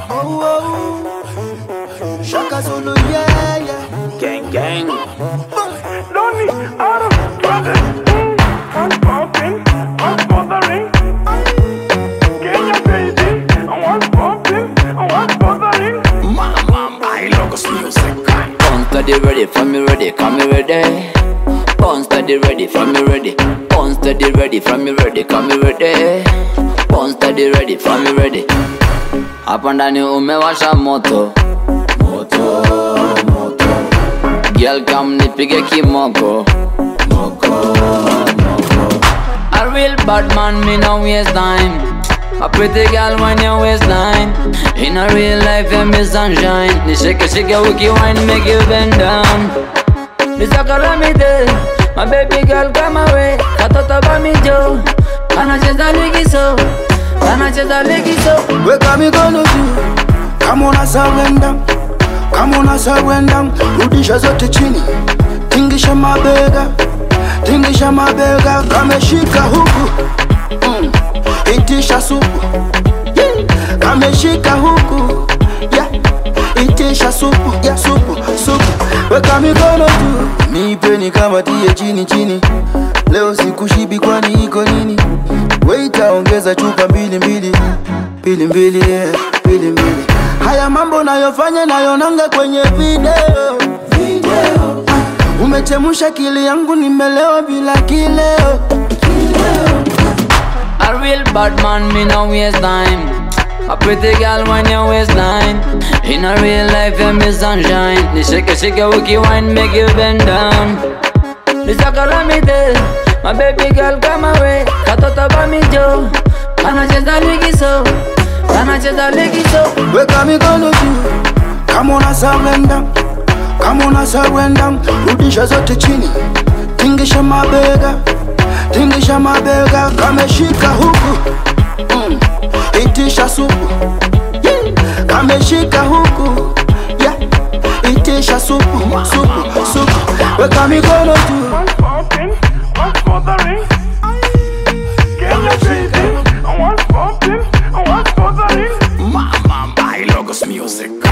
Oh, oh. Shaka Zulu, yeah, yeah. Gang, gang. Lonely, out of trouble. What's poppin'? What's bothering? Kenya baby, what's poppin'? What's bothering? Mama, I logos music. Bounce steady ready, from me ready, come me ready. Bounce steady ready, from me ready. Bounce steady ready, from me ready, come me ready. Bounce steady ready, from me ready. Hapa ndani umewasha moto, moto, moto. Girl come nipige kimoko, moko, moko. A real bad man, me no waste time. A pretty girl when your waistline. In a real life, you miss sunshine. Ni shake a wiki wine, make you bend down. This a calamity. My baby girl come away. Katoto ba mi jo. Anacheza ligi so. Anacheza ligi so. Weka mikono juu, kama una surrender, kama una surrender. Rudisha zote chini, tingisha mabega, tingisha mabega. Kameshika huku, itisha supu, yeah. Kameshika huku, yeah. Itisha supu, yeah, supu, supu. Weka mikono juu, nipeni kama tie chini chini. Leo sikushibi kwani iko nini? Waita ongeza chupa mbili mbili, mbili mbili, yeah, mbili mbili. Haya mambo nayofanya nayonanga kwenye video, video. Umechemusha kili yangu nimelewa bila kileo, kileo. A real bad man, me no waste time. A pretty girl when your waistline. In a real life, you miss sunshine. Ni shake a wiki wine, make you bend down. This a calamity. My baby girl come away. Katoto ba mi jo. Anacheza ligi so. Anacheza ligi so. Weka mikono juu, kama una surrender, kama una surrender. Rudisha zote chini, tingisha mabega, tingisha mabega. Kameshika huku, itisha supu, yeah. Kameshika huku, yeah. Itisha supu, supu, supu. Weka mikono juu. What's poppin'? What's bothering? Kenya baby, what's poppin'? What's bothering? Mama, I logos music.